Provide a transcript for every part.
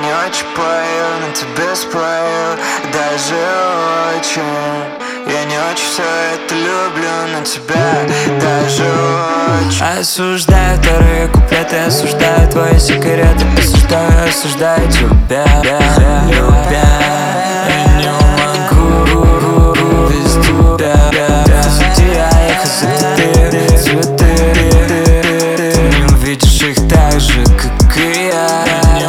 не очень пою, но тебе спою даже очень. Я не очень все это люблю, но тебя даже очень. Осуждаю вторые куплеты, осуждаю твои сигареты, осуждаю тебя, любя. Я не могу без тебя. Суди, а я хочу цветы. Ты не увидишь их так же, как и я. Не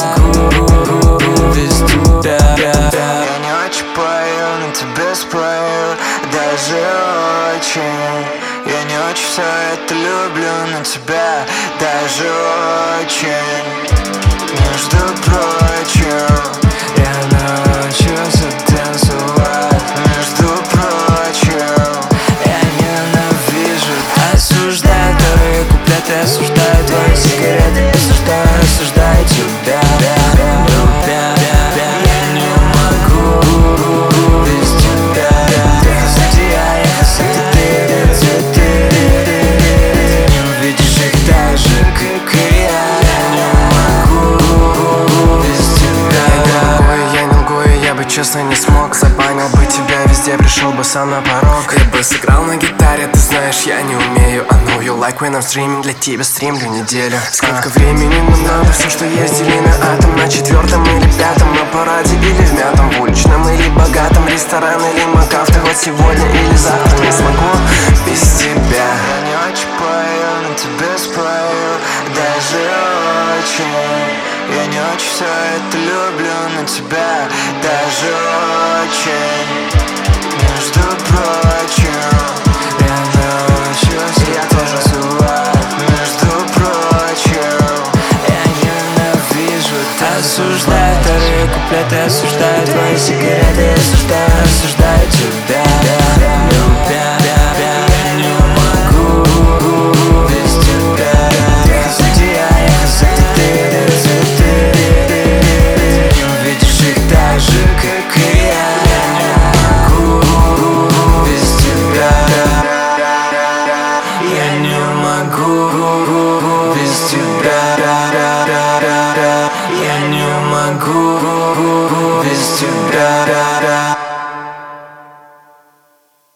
могу без тебя. Я не очень пою, но тебе спою даже очень. Я не очень все это люблю, но тебя даже очень. Между прочим, Я научился танцевать. между прочим, Я ненавижу. Осуждаю вторые куплеты, осуждаю твои сигареты, осуждаю тебя, любя. Я не могу без тебя. Суди, а я хочу цветы. Ты не увидишь их так же, как и я. Я не могу без тебя. Я не лгу, и я бы честно не смог. Забанил бы тебя везде, пришел бы сам на порог. Я бы сыграл на гитаре, ты знаешь, я не умею. I know you like when I'm streaming, для тебя стримлю неделю. Сколько времени нам надо, все, что есть, дели на атом. На 4-м или 5-м, на параде или в мятом, в уличном или богатом, ресторан или макаф. Ты вот сегодня или завтра не смогу без тебя. я не очень пою, но тебе спою даже очень. Я не очень все это люблю, но тебя даже очень. Между прочим, Я научился танцевать. между прочим, Я ненавижу. Осуждаю вторые куплеты, осуждаю твои сигареты, осуждаю тебя.